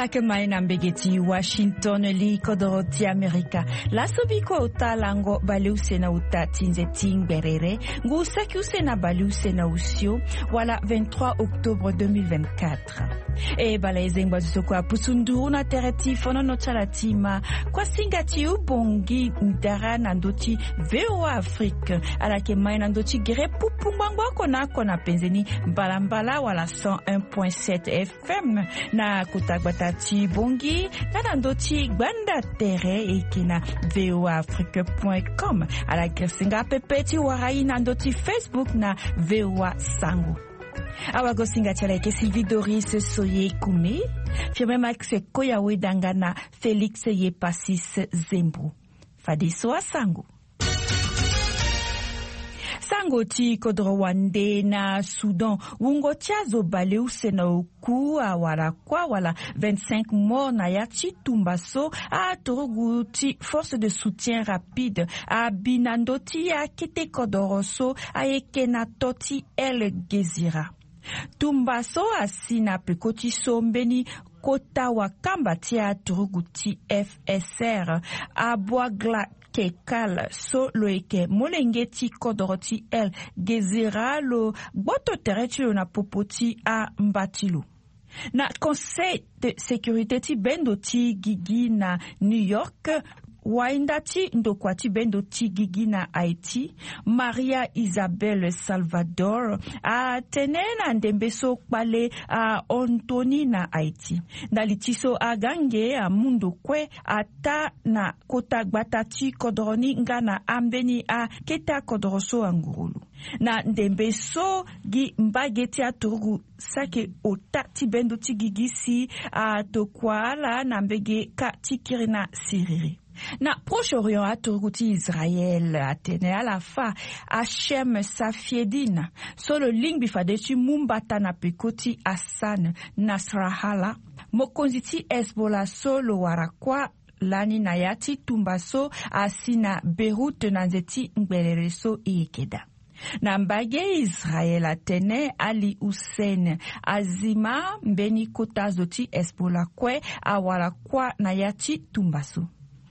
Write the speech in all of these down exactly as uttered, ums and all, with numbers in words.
Alake maina mbegeti Washington li kodoroti Amerika. La sobiko utalango baliuse na utati nzeti ngberere. Ngu sakiuse na baliuse na usio. Wala vingt-trois octobre deux mille vingt-quatre. E balaize mbazusoko apusunduru na tereti fono no chalatima. Kwa singati ubongi ndara na ndoti V O A Afrique. Alake maina ndoti gere pupungwangwa kona kona penzeni mbalambala wala cent un point sept F M. Na kutagbata bongi na ndoti gbanda tere ekina V O A Afrique point com. Ala gresinga pepeti warai na ndoti Facebook na V O A Sango. Awago singa chaleke Sylvie Doris Soye Kume. Firme Max Koyawe Dangana Félix Yepasis Zembu. Fadiso a Sango. Sangoti kodrowande na Soudan wungotia zo baleu sena oku awara kwa wala vingt-cinq morts na yati tumbaso a toruguti force de soutien rapide a binandoti a kete kodoroso a ekena toti El Gezira. Tumbaso asina pekoti sombeni kota wakamba tia toruguti F S R a boagla Kekal so loeke molengeti kodoroti El Gezira lo boto terechilo na popoti a mbatilu. Na conseil de sécurité ti bendo ti gigi na New York, waindati ndokwati bendo ti gigi na Haiti, Maria Isabel Salvador a tenena ndembeso kwale a Antoni na Haiti. Ndalitiso agange a mundo kwe ata na kota gbatati kodroni ngana ambeni a keta kodroso angurulu. Na ndembeso gi mbageti a turgu sake otati bendo ti gigisi a tokwala na mbege ka tikirina siriri. Na Proche-Orient a turguti Israël atene à la fa Hachem Safiedine solo lingbi fadechi mumbata na pekoti Hassan Nasrallah mokonziti Hezbollah solo warakwa lani nayati tumbaso asina Beirut nanzeti ngberereso iekeda. Na mbage Israel atene Ali Hussein azima mbeni kota zoti Hezbollah kwe awara kwa nayati tumbaso.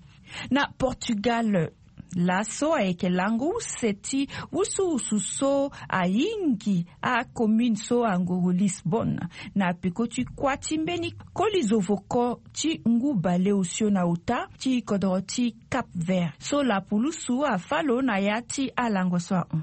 Na Portugal laso aeke langu seti usu usu so a ingi a commune so anguru Lisbon na pekoti kwati mbeni kolizovoko ti ngu bale usio na uta ti kodroti Cap Vert so la pulusu a falo na yati a lango so a un.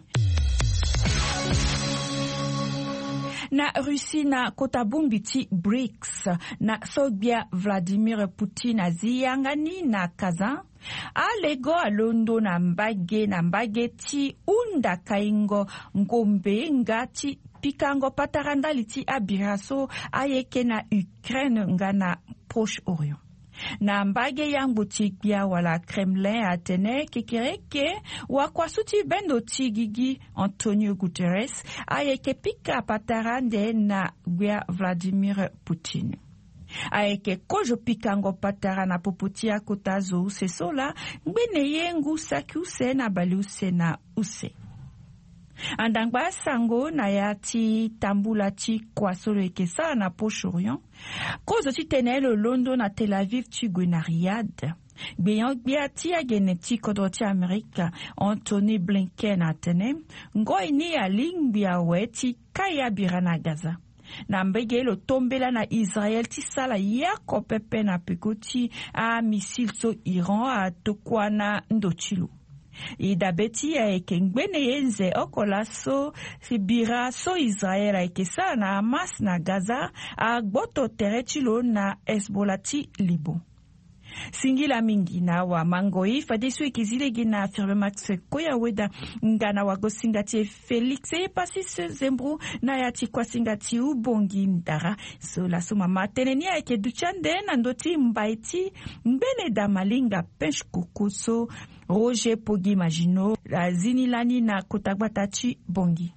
Na Russie na kotabumbi ti BRICS na Sobia Vladimir Putin aziyangani na Kazan a lego alondo na mbage na mbage ti unda kaingo ngombe ngati pikango patarandali ti abiraso ayeke na Ukraine ngana Proche-Orient. Na mbage yangu tikbia wala Kremlin atene kekereke wakwasuti bendo tigigi Antonio Guterres ayeke pika patarande na gwia Vladimir Putin. Ayeke kojo pikango patara na popotia kotazo use sola mbene yengu saki use na bali use na use. Andangba sango na yati tambula ti kwa solo ekesa na Proche-Orient. Kozo ti tenelo London na Tel Aviv ti gwena Riyad. Gbeyan gbea ti agene ti kodro ti Amerika Anthony Blinken atene. Ngoi ni alingbi awe ti kaya bira na Gaza. Na mbege lo tombela na Israel ti sala yako pepe na pekoti a misil so Iran a tokwa na ndochilu. Ida beti ya eke ngbene yenze okola so sibira so Israel a eke sa na Hamas na Gaza a gboto terechilo na Hezbollah ti Libo. Singila mingi na wa mangoi fadesu ekizilegi na Firme Max Koyaweda ngana wa gosingati Felix Yepasis Zembu na yati kwa singati ubongi ndara so la soma mateneni ya eke duchande na ndoti mbaiti mbene da malinga pench kukuso Roger Pogi Magino la zinilani na kotagbatachi bongi.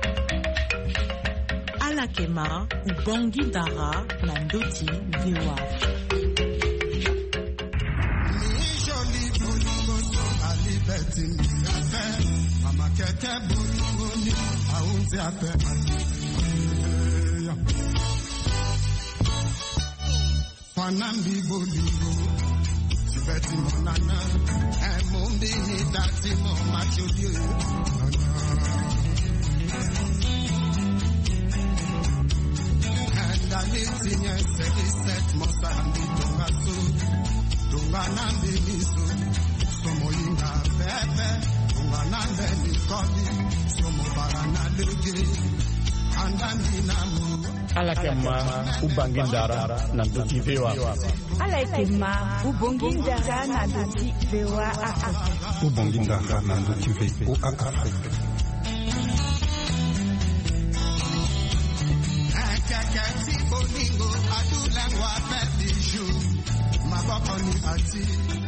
Alakema ubongi ndara na ndoti viwa. Mama kete burungoni aunze ape Kwanambi bolingo Tibeti monana Emumbi ni dati mo machobie Andaliti nye seki set Mosambi dongaso Donganambi niso Somo yinga pepe Donganambe nikoli Somo barana lege Andambi namu Alakema ubangindara na Ndoti V O A. Alakema ubangindara na Ndoti V O A Afrique. Ubangindara na Ndoti V O A Afrique. Akakati bolingo adulangwa pepiju mabokoni ati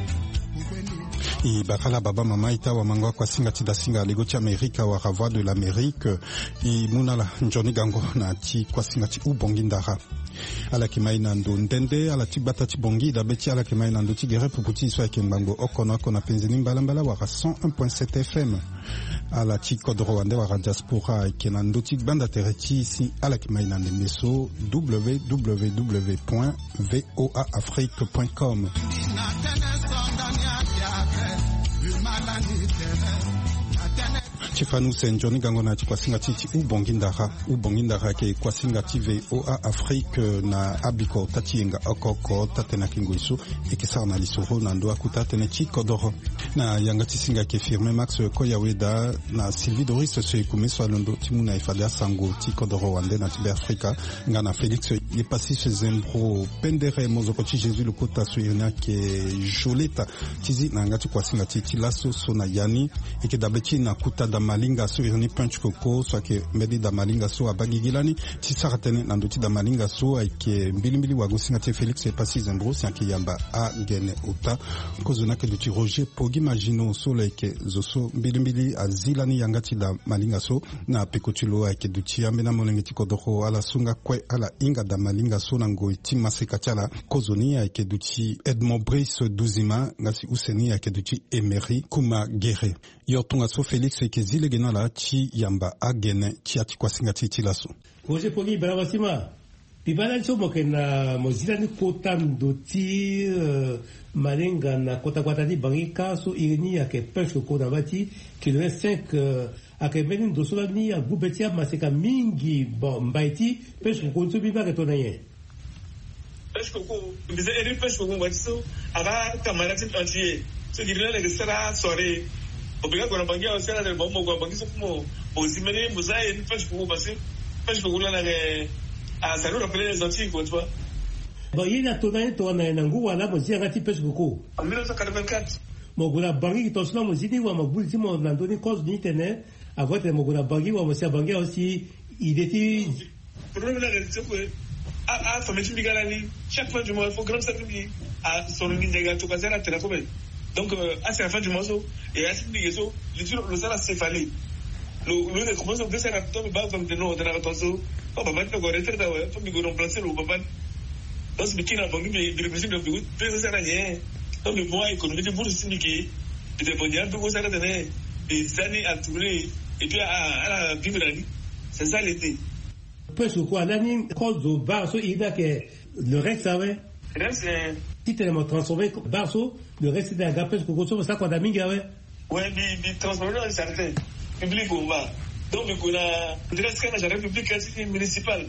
I bakala baba mama ita wa mangwa kwa singa tida singa aligo cha Amerika wa Ravoie de l'Amérique I munala njoni gango na ti kwa singa ti ubongindara ala kimai na ndo ndende ala ti bata ti bongi da beti ala kimai na ndo ti gere puputi iswa kembango okona kona penzini mbala mbala wa cent un point sept F M ala ti kodro wande wa diaspora kena ndo ti banda tereti si ala kimai na meso w w w point voa afrique point com. Chifanu senjoni gango na ti kwasinga titi ubongindara ubongindara ke kwasinga ti V O A Afrique na abiko tatienga okoko tatena kingoiso ekisa na lisoro na ndo akuta tene ti kodoro na yanga ti singa ke firme Max Koyaweda na Sylvie Doris se kumeso alondo ti muna ifada sango ti kodoro wande na ti be Afrika ngana Félix ye pasi se zembro pendere mozoko ti Jésus le kota suirina ke joleta tizi na ngati kwasinga ti laso sona yani eke dabeti na kuta da malinga so irni punch koko so ke mbedi da malinga so abagigilani ti saratene na ndoti da malinga so ake mbili mbili wa gosinga te Félix e pasi zembro si ake yamba a gene uta kozuna ke duti Roger Pogi Magino so leke zoso mbili mbili azilani yangati da malinga so na pekotulo ake duti yambe na molenge ti kodoko ala sunga kwe ala inga da malinga so na ngoi ti maseka tiala kozoni ake duti Edmond Brice Douzima ngasi useni ake duti Emery Kuma Gere yotunga so Félix eke zile gena la ti yamba agene ti ati kwa singa ti tilaso. Roger Pogi Barawasima. Pibala cho mo na mozila ni kota ndoti uh, malenga na kota kwata di bangi kaso ireni ake pesho kota bati ki le cinq uh, ake beni dosola ni a gubetia maseka mingi bon mbaiti pesho ko nso biba ke tonaye. Pesho ko bize eri pesho ko ngwatso aga kamarati antier. So dirila le sera soirée obiga kwa bangi au sera de bombo kwa bangi so como ozimene muzae ni pesho ko basi pesho ko la na ah, ça nous rappelait les Antilles, quoi, tu vois. Bon, il y a tout un tour na nangu wala mo zia ngati pesco ko. En mille neuf cent quatre-vingt-quatre. Mo gula bangi to sna mo zidi wa mo bulti mo nandoni cause ni tene avant mo gula bangi wa mo sia bangi aussi il était le problème là c'est que à à famille bigalani chaque fin du mois il faut grand sacrifice à son ninja to kasera tena ko donc à la fin du mois et à cette liaison le sala céphalée le le commence à faire un peu bas comme de nous de la tonso oh bah maintenant quoi rester là ouais faut me remplacer le papa donc ce qui n'a pas mis de président de but peut ça rien donc le mois économique de bourse syndiqué de dépendre un peu quoi ça donner des années à tourner et puis à à la vivre la vie c'est ça l'été parce quoi là ni cause de barso il a que le reste ça ouais c'est qui tellement transformé barso le reste de la gapes que consomme ça quoi d'aminga ouais ouais bi transformé en certain public on va donc on a peut-être que la République municipale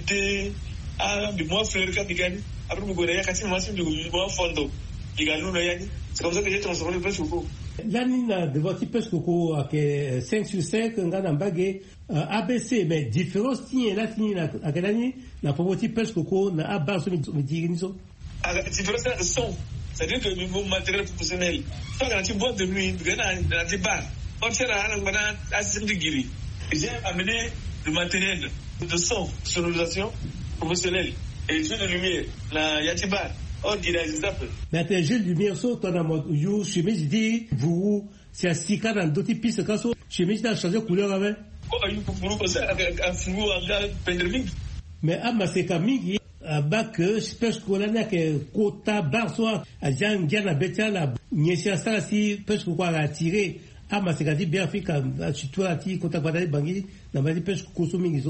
de à du mois fleur ka bigani après on a yakati moi c'est du mois fondo bigano na yani c'est comme ça que j'ai transformé le pesco ko là ni na de votre pesco ko que cinq sur cinq ngana mbage A B C mais différence tient là tient na akalani na pour pesco ko na aba so mi diri so la différence de son c'est-à-dire que le niveau matériel professionnel ça quand tu bois de nuit dans des bars on tient à un assistant de guéri. J'ai amené le matériel de son, sonorisation professionnelle et les jeux de lumière, la Yatiba, on dirait des exemples. Mais les jeux de lumière sont dans mode you, chemise dit, vous, c'est un sika dans d'autres pistes, quand so, chemise a changé de couleur avec. Oh, you pour vous passer un flou en gars pendreming. Mais à ma seka mingi, à bas que, je pense qu'on a que quota barso, à Jean Diana Betala, Niesia Sarasi, parce qu'on va attirer. Ah, mais c'est quand bien fait quand tu toi tu quand tu vas bangi, na bali pêche consommé iso.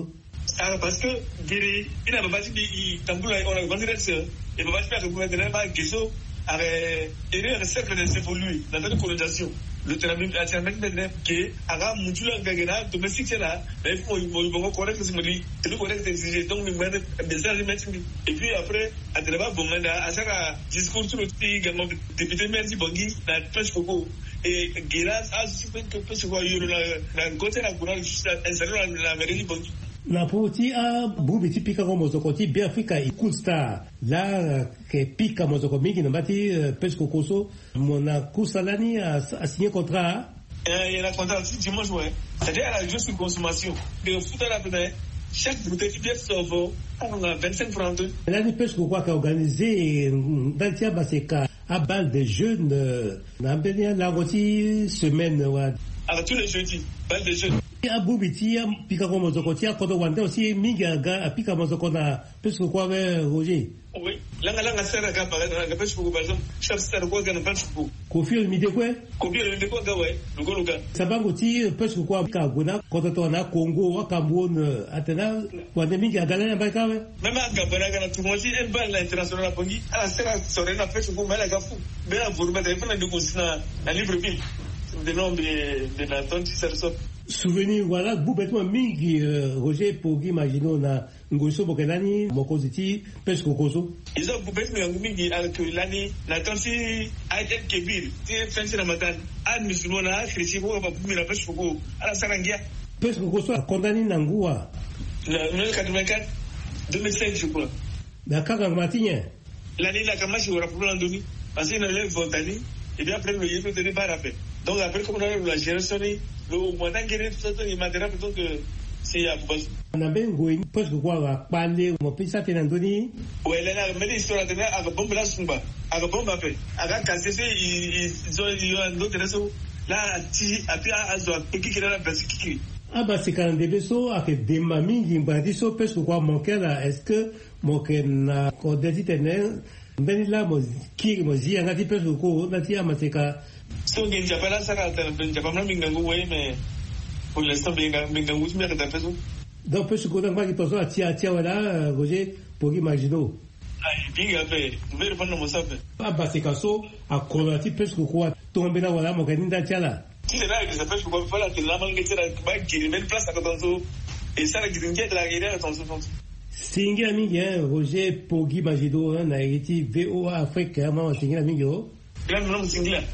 Ah, parce que Guéry, il n'a pas dit qu'il tambour, on a vendu ça. Il n'a pas dit que le gouvernement a guézo, avait aidé le cercle de s'évoluer dans la colonisation. Le terrain a été maintenant que Ara Moutula Gagana, domestique c'est là, mais il faut il faut correcte ce modi, il faut correcte exiger donc le message message mettre et puis après à travers bon manda à chaque discours sur le petit gamin député merci Bangui na pêche coco et Guéras a supprimé que pêche coco yoro na na côté la couleur juste installé la mairie Bangui. Na poti a bubi pika ko mozokoti bien Africa e cool star la que pika mozoko mingi na bati pêche coco so mona kusalani a signé contrat. Il y a un contrat dimanche ouais. C'est-à-dire à la juste une consommation de foot à la peine chaque bouteille de bière sauve on a vingt-cinq francs. La pêche coco a organisé dans tia baseka à balle de jeunes na benia la roti semaine ouais. À tous les jeudis balle de jeunes. A bubiti a pika ko mozoko tia ko do wande aussi mingi aga a pika mozoko na pêche coco avec Roger. Oui, langa langa sera ka par exemple, pêche coco par exemple, chaque sera ko ga na pêche coco. Kofi le midi quoi? Kofi le midi quoi ga ouais, lugo luga. Sabango ti pêche coco ka gona ko to na Congo wa Cameroun atena wande mingi aga na ba ka ouais. Même à Gabana ga na tout moji en bal international la pongi, ala sera sora na pêche coco mala ga fu. Bela vorba da fana de consina na Libreville. De nom de de la tonti serso. Souvenir voilà boubetement mingi Roger Pogi Magino na ngoso bokelani mokoziti pêche coco. Ils ont boubetement mingi avec l'année na tonti Aït Kebir, c'est French Ramadan, ad musulmana chrétien ko ba bumi la pêche coco. Ala sarangia. Pêche coco so condamné nangua. Le mille quatre-vingt-quatre deux mille cinq je crois. D'accord Martinien. L'année la kamashi ora pour l'andoni parce qu'il avait Fontani et bien après le yélo de pas rappel. Donc après comme on a la génération le moyen guérir tout ça il m'a dit donc c'est à base on a bien goûté parce que quoi parler mon pays ça tenandoni ouais là là mais l'histoire de là avec bombe là sumba avec bombe après avec cassé ils ils ont ils ont d'autres réseaux là ti après à zo qui qui là parce qui ah bah c'est quand des beso avec des mamies qui m'ont so parce que quoi manquer là est-ce que manquer na ko dit tenir ben là mo qui mo zi ngati parce que ko na ti amateka so ngi japala sara ta ben japama mingangu we mais pour l'instant mingangu mingangu mi ka ta peso donc parce que dans qui passe à tia tia voilà Roger pour imaginer ai binga pe ver pas no sabe ah bah c'est caso a colati parce que quoi tomber là voilà mo ganinda tia là si c'est là que ça fait quoi voilà que la mangue tira ba qui même place à tonso et ça la giringa de la guerre à tonso tonso singi amigo Roger Pogi Magido na Haiti V O A Afrique vraiment singi amigo là non singi là.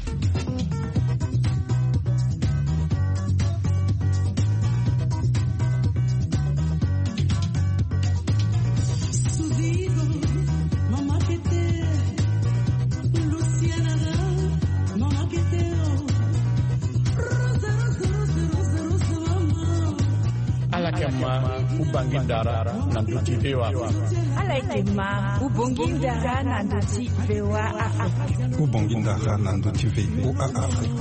Ubangindara Nandoti V O A Alaitema Ubangindara Nandoti V O A Afrique. Ubangindara Nandoti V O A Afrique.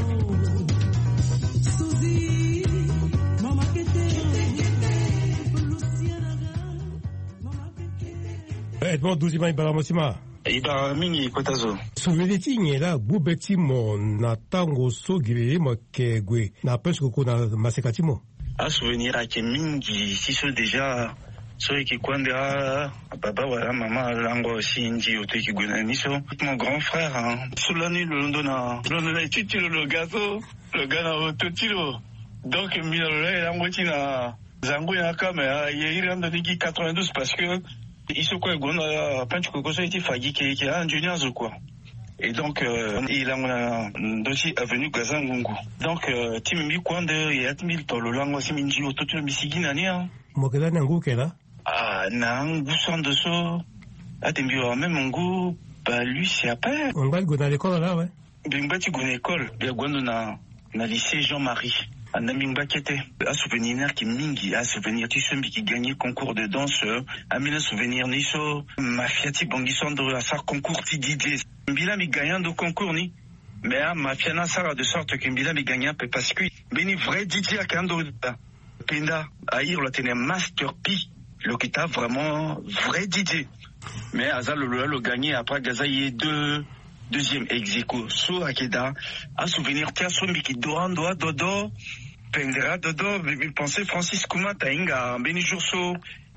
Edmond Douzima Ibaramosima. Ibaramini Kotazo. Souveniti nyela bubeti mo na tango sogire mo kegwe na pesco ko na masekati mo. A souvenir à Kemingi, si c'est déjà ceux qui kwandera papa voilà maman lango aussi indi au teki gwenaniso mon grand frère hein Solani le londona londona titilo le gâteau le gana au totilo donc milole lango tina zango ya kamera il rentre dans quatre-vingt-douze parce que il se quoi gona pancho ko so été fagi qui qui ingénieur ou quoi. Et donc, euh, il a un dossier avenue Gazangungu. Donc, euh, Timimi Kwande et Atmil, le langue aussi minji au total Missiginania. Mokela Nangu Kela? Ah, Nangu sans de so. Atembi au même Nangu, bah lui c'est après. On va go dans l'école là, ouais. Bingba tu go à l'école. Bien Gwando na na lycée Jean-Marie. Un Bingba qui était à souvenir qui mingi, à souvenir tu sais qui gagnait concours de danse. À mille souvenir niso. Mafiati Bangisandro à sa concours ti D J. Mbila mi gagnant de concours ni mais à ma fiana sara de sorte que Mbila mi gagnant parce que beni vrai D J à kando pinda à ir le tenir master P le qui t'a vraiment vrai D J mais Azal le le gagné après Gazaïe deux deuxième execo so akeda à souvenir tia so mi qui doan doa dodo pendera dodo penser Francis Kouma tainga beni jourso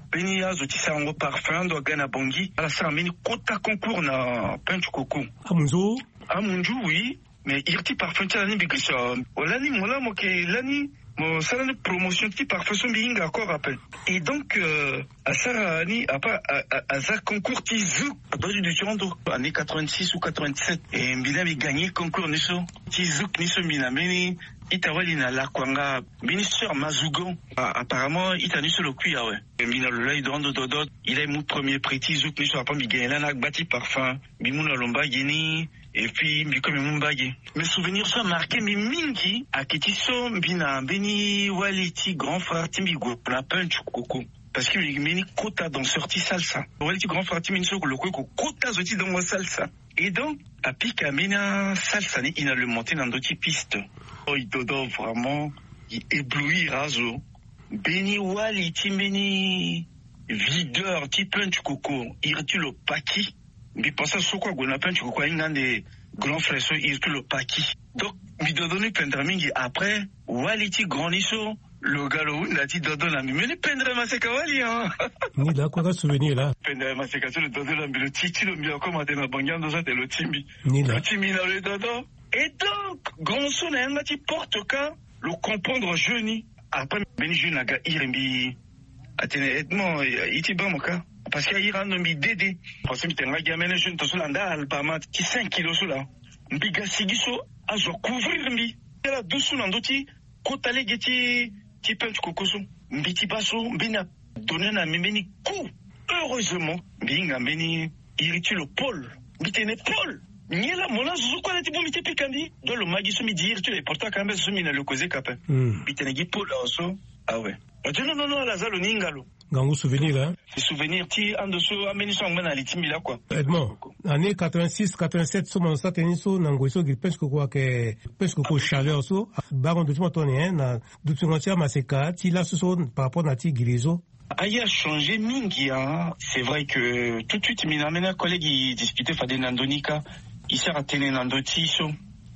beni azo tisango parfum ndo gana bongi ala sa mini kota concours na penchu koko amunzo amunju oui mais irti parfum tala ni bikisa olani mola mo ke lani mo sala ni promotion ti parfum so binga encore rappel et donc euh, à Sarah ni à pas à ça concours ti zouk dans du Toronto année quatre-vingt-six ou quatre-vingt-sept et mbina mi gagné concours ni so ti zouk ni so mina meni itawali na la kwanga ministre Mazugon apparemment itani sur le cuir ouais mina le lay dondo dodo il a mon premier prix ti zouk ni so pas mi gagné là na bati parfum bimuna lomba gini et puis mi comme mon bagé mes souvenirs sont marqués mi mingi a ketiso bina beni waliti grand frère Timbigo la punch coco parce que il meni quota dans sorti salsa waliti grand frère Timbigo le coco quota zoti dans moi salsa et donc à pique mina salsa ni il a le monté dans d'autres pistes oh il dodo vraiment il éblouit razo beni waliti beni vigueur ti punch coco il retire le paquet mi pensa soko gona penchu ko ingande grand frère so irtu le paki donc mi dodoni pendre mingi après waliti graniso le galo na ti dodona mi meni pendre maseka wali hein ni là quoi souvenir là pendre maseka so le dodona mi le titi le mi comme atena bangando ça de le timbi ni là le timbi na le dodo et donc grand so na ngati porte ka le comprendre jeuni après beni jeune na ga irembi atena etmo iti bamoka parce qu'il y a un homme dédé parce que t'es un gars mais je ne te souviens pas alpama qui cinq kilos là mbiga sigiso a zo couvrir mbi la dessous n'andoti kotale geti ti pench kokoso mbiti baso mbina donner na mimeni coup heureusement mbinga mbeni iriti le pôle mbitene pôle nyela mona zo kwa ti bomite pikandi do le magiso mi dire tu les porta quand même so mina le causer capin mbitene gi pôle also ah ouais non non non la zalo ningalo Gango souvenir là. Les souvenirs ti ando so ameni so ngana litimi là quoi. Edmond, année quatre-vingt-six quatre-vingt-sept so mon sa teniso nango so gi pensko kwa ke pensko ko chaleur so baron de tuma tonne na dutungatia maseka ti la so par rapport na ti grizo. Aya changé mingi hein. C'est vrai que tout de suite mina mena collègue discutait fade nandonika il sert à tenir nandoti so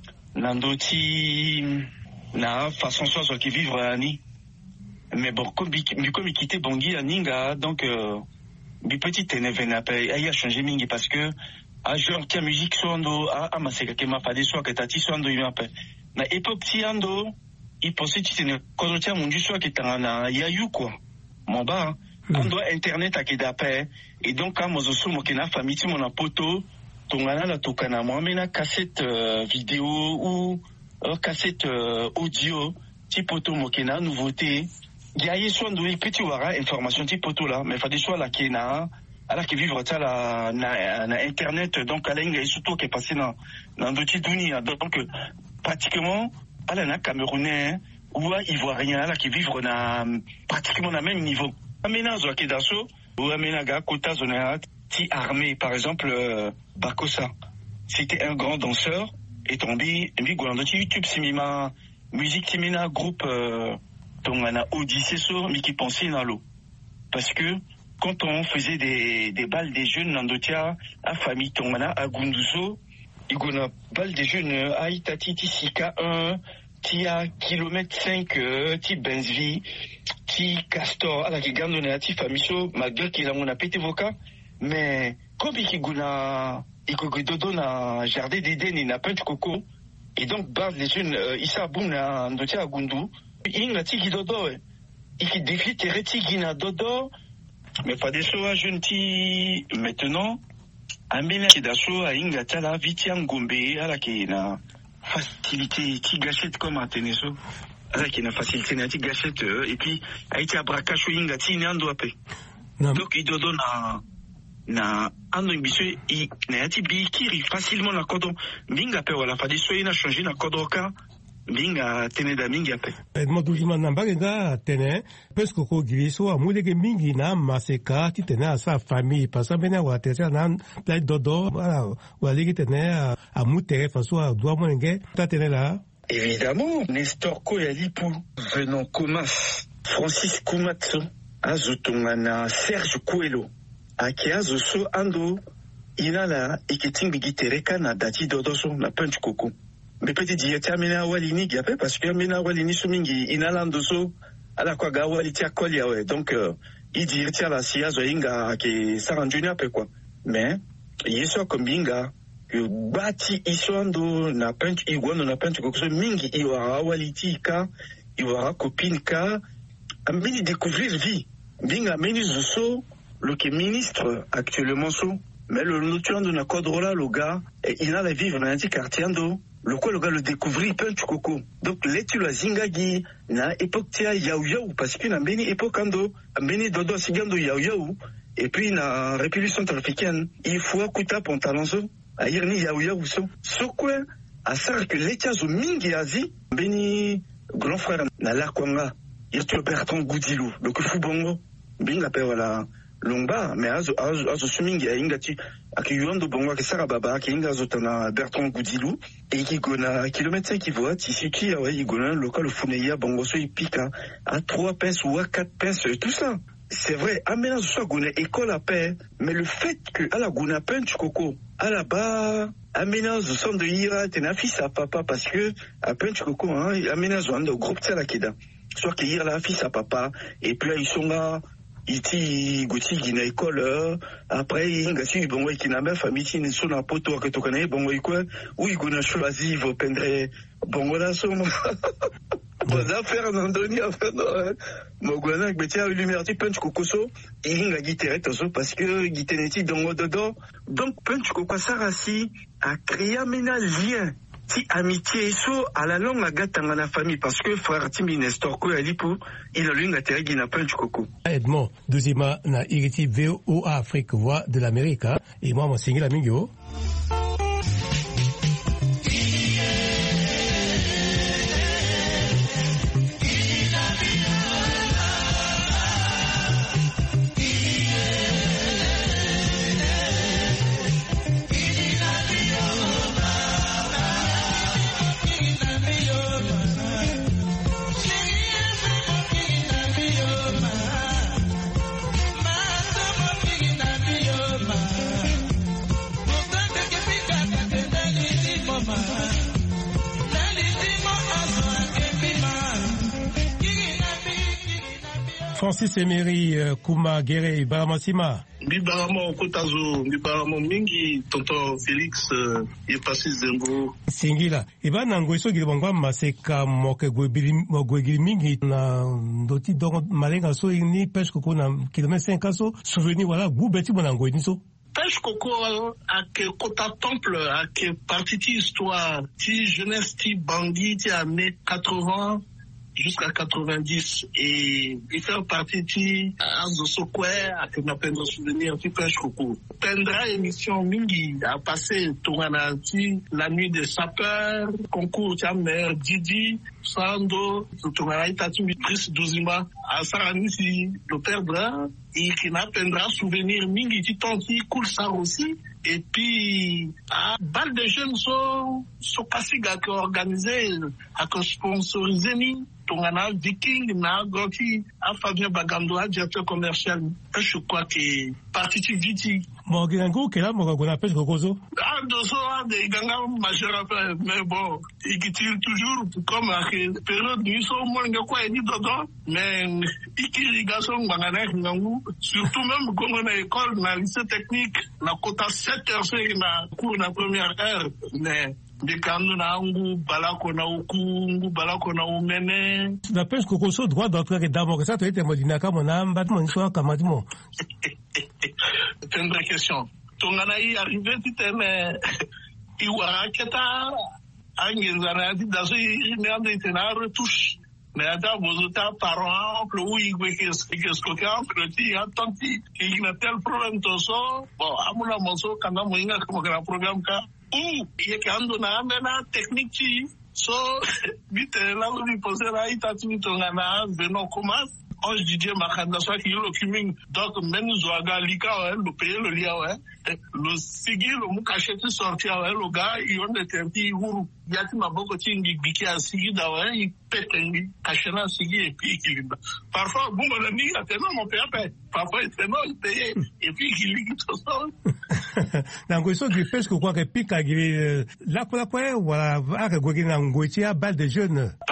nandoti na façon so qui vivre ani. Mais bon, comme comme il quittait Bangui à Ninga, donc euh, mes petites ténévena paye, il a changé mingi parce que à genre qui a musique sondo à à maseka que m'a pas des soirs que tati sondo il m'a pas. Na époque ti ando, il pensait que c'était quand tu as mon soir qui était na yayu quoi. Mon bas, on doit internet à kedape et donc quand moi zo mo kena famille ti mon poto, tongana la tokana moi mena cassette euh, vidéo ou euh, cassette euh, audio ti poto mo kena nouveauté. Il y a eu soit de petit wara information type photo là mais fallait soit la qui na alors qui vivre ça la na, na internet donc à l'inga surtout qui est passé dans dans d'autres dunia donc pratiquement à la camerounais ou ivoirien là qui vivre na pratiquement na même niveau aménage qui dasso ou aménaga kota zona ti armé par exemple euh, Bakosa c'était un grand danseur et tombé mbi golando ti YouTube simima musique timina groupe euh, donc on a Odyssée so mais qui pensait dans l'eau parce que quand on faisait des des balles des jeunes dans dotia à famille tongana à Gunduso il y a balles des jeunes à Itati Tisika un qui a kilomètre cinq ti Benzvi ti Castor à la qui gagne na ti famille so malgré qu'il a mon a pété voca mais comme il guna il dodo na jardin d'Éden il n'a pas de coco et donc balles des jeunes il s'aboum na dotia à Gundu inga tiki dodo iki défi tereti gina dodo mais pas des soa jeune ti maintenant amena kidaso a inga tala viti ngombe ala kina facilité ti gâchette comme ateneso ala kina facilité na ti gâchette et puis a été abrakacho inga ti nando ape donc il dodo na na ando biso i na ti bikiri facilement na kodo minga pe wala fa des soa ina changer na kodoka minga tene da mingi ape Edmond Dujima nambage nga tene pesko ko griso amulege mingi na maseka ti tene a sa famille parce que bena wa tese na play dodo voilà wa ligi tene a mutere faso a doa monenge ta tene là évidemment Nestor Koyalipu venant Comas Francis Koumatso azutungana Serge Coelho akiazo so ando inala iketingi gitereka na dati dodo so na punch coco mais peut-être dire tiens mena walini gape parce que mena walini sumingi inalando so ala kwa ga wali tia kolia ouais donc il dit tiens la sia zo inga ke saranjuni pe quoi mais yeso kombinga que bati isondo na pente iguano na pente kokso mingi iwara waliti ka iwara copine ka ambini découvrir vie binga meni zo le qui ministre actuellement so mais le notuando na kodrola le gars il a la vivre dans un quartier ando le quoi le gars le découvrir pente coco donc l'étu la zingagi na époque tia yau yau parce que na beni époque ando beni dodo sigando yau yau et puis na République centrafricaine il faut kuta pontalonzo a irni yau yau so so quoi à ça que l'état zo mingi azi beni grand frère na la kwanga il te Bertrand Goudilou le que fou bongo binga pe wala longba mais azo azo azo sumingi ya ingati akiyuando bongo ke sara baba ke inga zotana Bertrand Goudilou et qui gona kilomètre qui voit ici qui a ouais gona local funeya bongo so ipika à trois pinces ou à quatre pinces tout ça c'est vrai amena so gona école à paix mais le fait que à la gona pench coco à la bas amena zo son de ira tena fils à papa parce que à pench coco hein amena zo ando groupe tsala kida soit que ira la fils à papa et puis ils sont là iti goti gina école après ingasi bongo ikina ma famille ni so na poto que to connais bongo ikwa ou igona choisi vos pendre bongo la so mo za faire Andoni enfin mo gona betia lumière ti punch kokoso iringa guitarette so parce que guitarette dongo dodo donc punch kokwa sarasi a créé un lien ti amitié so à la longue agatanga na famille parce que frère Timi Nestor ko alipo il a lunga teregi na punch coco Edmond deuxième na iriti V O A Afrique voix de l'Amérique et moi mon single amigo Francis Emery Kuma Guéré Baramasima. Bibaramo Kotazo, Bibaramo Mingi, Tonton Félix, il est passé Zengo. Singila. Iba nango iso gilibangwa maseka moke gwegili mingi na doti dongo malenga so ni pêche coco na kilomètre cinq so souvenir voilà goubeti bonango niso. Pêche coco à que Kota Temple à que partie histoire, ti jeunesse ti bandit ti année quatre-vingts jusqu'à quatre-vingt-dix et il fait partie de Azosokwe à que ma peine de souvenir qui pêche coco. Pendra émission Mingi a passé Touranati, la nuit des sapeurs, concours de mère Didi, Sando, Touranati Tatumi Pris Douzima, à Saranisi, le perdra, et qui n'a pendra souvenir Mingi Titanti, Koulsar aussi. Et puis, à balle de jeunes, so, so Kasiga qui a organisé, à que sponsorisé ni, Tongana Viking, na Goti, à Fabien Bagandoa, directeur commercial. Je crois que, partie Viti. Mon Gango, qui est là, mon Gana Pêche Gogozo? Ah, deux ans, des Ganga, majeur après, mais bon, il tire toujours, comme à période, nous sommes moins de quoi, ni dedans, mais, Ikirigason, Bangana, surtout même, comme on a école, na lycée technique, la quota sept heures, c'est na cours, na première heure, mais, Bekando na angu balako na ukungu balako na umene na pêche kokoso droit d'entrer que d'abord ça tu étais modina comme na mbatmo nso kamatimo c'est une vraie question tongana yi arrivé titene iwara keta angenzana di daso ni ande tena retouche mais ada bozota parent ou igwe qu'est-ce que entre ti attanti il y a tel problème toso bon amuna monso kanga moinga comme grand programme ka ou il y a ando na amena technique ti so vite là où il pose là il t'a tout tongana beno comment on se dit makanda soit qu'il le kiming donc même zoaga lika ouais le payer le lia ouais le sigi le mukache tu sortir ouais le gars il on était un petit huru yati maboko tingi biki a sigi da ouais il pète ngi kachena sigi et puis il parfois bon mon ami a tellement mon père parfois il tellement il payait et puis il lit tout ça donc il faut que pêche quoi que pique à la quoi quoi voilà à que gwe na ngwetia balle de jeunes pêche quoi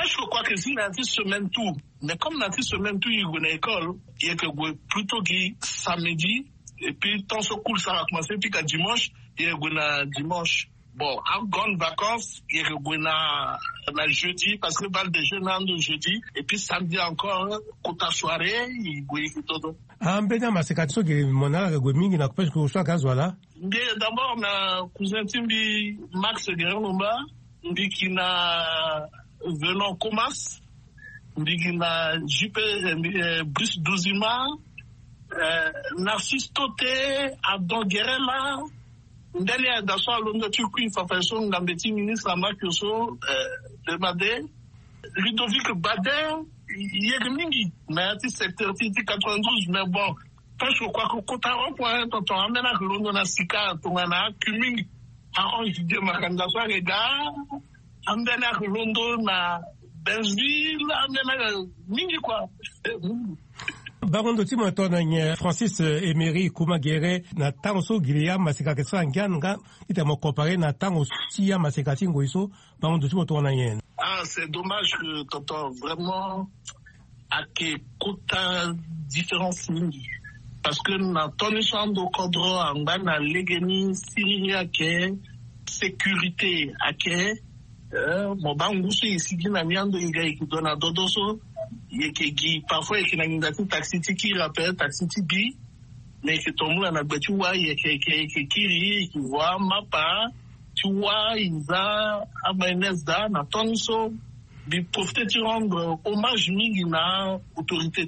que si nanti semaine tout, mais comme nanti semaine tout, il y a une école, il y a que plutôt qui samedi, et puis tant ce cours ça va commencer, puis qu'à dimanche, il y a une dimanche. Bon, en grande vacances, il y a une jeudi, parce que le de jeunes en jeudi, et puis samedi encore, côté soirée, il y a tout. Ah, mbena masekatiso ki monala ke mingi na kupesha kushwa kazwala. Bien, d'abord na cousin Timbi Max Guerromba, ndi kina Venon Comas, ndi kina J P Brice Douzima, Narcisse Toté, Abdon Guerrela, ndani ya daso alondo tukui fafasyon ngambeti ministre Amakyoso de Madé, Ludovic Bader, il y a mingi, mais à secteur quatre-vingt-douze, mais bon, parce que quoi que Kotaro point, quand on amène à London à Sika, on a cumulé, alors je dis ma candidature, les gars, amène à London à Benzville, amène à mingi quoi. Baron de Timo Tonanye, Francis Emery Koumagere, na tango Gilia Masika Kessangan, il est comparé na tango Sia Masika Tingoiso, Baron de Timo Tonanye. Ah, c'est dommage que t'entends vraiment à que quota différence mingi. Parce que na tonishando kodro anga na legeni Syria ke sécurité ake euh mo bangusu isigi na miando iga ikidona dodoso yeke gi parfois yeke na ngati taxi tiki rappel taxi tibi mais que tomula na betu wa yeke ke kiri ki wa mapa tu vois, ils ont amené na tonso bi profiter de rendre hommage à l'autorité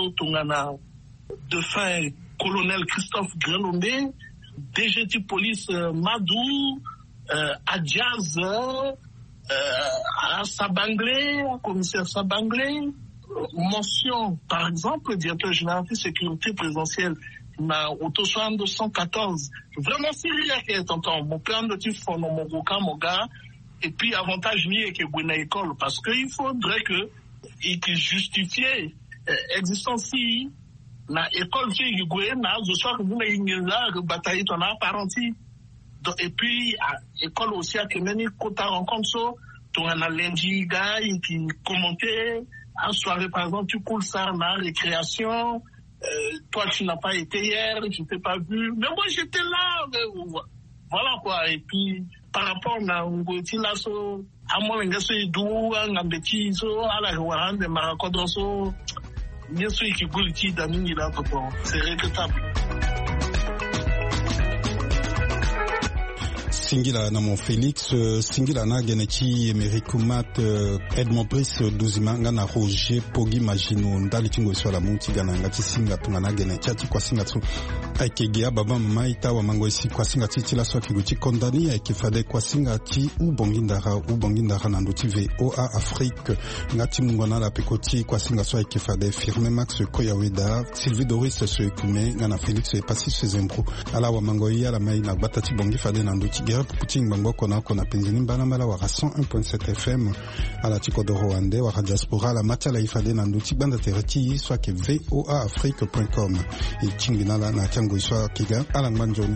de fin colonel Christophe Grenomé, D G T police Madou, euh, Adjaz, euh, à Sabanglé, commissaire Sabanglé, mention par exemple directeur général de sécurité présidentielle na autosoin deux cent quatorze. Vraiment, c'est rien qui est tonton. Mon plan de tif mon moka, mon gars. Et puis, avantage ni est que buena école. Parce qu'il faudrait que, et que justifier, existence si, na école qui est goué, na, je sois que vous n'avez là, que bataille ton apparenti. Et puis, école aussi, à que meni, kota rencontre ça, ton a lundi, gars, qui commentait, en soirée, par exemple, tu coules ça, na, récréation. Euh, toi tu n'as pas été hier, je t'ai pas vu, mais moi j'étais là, mais, voilà quoi. Et puis par rapport à ngoti laso, à moi ngaso idou, ngambeti so, ala warande marakodroso, nyeso ikibuliti damini là quoi. C'est regrettable. Singila na mon Félix, Singila na geneti Emery Koumat, Edmond Brice Douzima na Roger Pogi Magino ndali tingo swala muti gana ngati singa tungana geneti ati kwa singa tu aikegea baba mama ita wa mango isi kwa singa titi la swaki guti kondani aikifade kwa singa ti u bongindara u bongindara na ndoti V O A Afrique ngati mungwana la pekoti kwa singa swa aikifade firme Max Koyaweda Sylvie Doris se ekume ngana Félix e pasi se zembro ala wa mango ya la mai na batati bongi fade na ndoti gera puting bango kona kona penzini mbana mala wa cent un point sept F M ala tiko de Rwanda wa diaspora la matala ifade na ndoti banda tereti soit que V O A Afrique point com et chingina la na tango iswa kiga ala manjoni.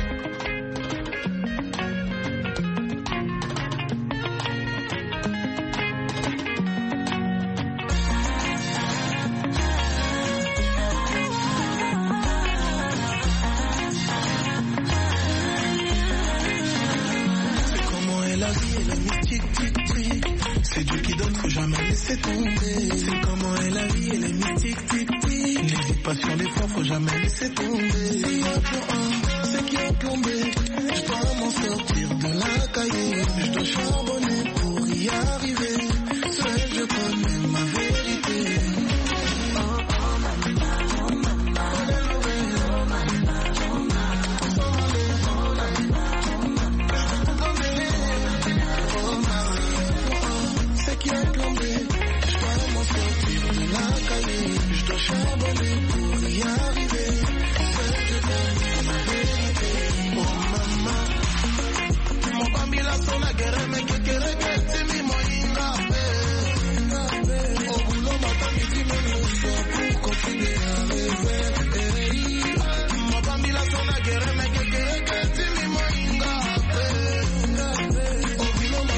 C'est Dieu qui donne, faut jamais laisser tomber. C'est comment est la vie, elle est mystique, tic, tic. N'hésite pas sur l'effort, faut jamais laisser tomber. C'est qui a plombé, je dois m'en sortir de la cahier. Je dois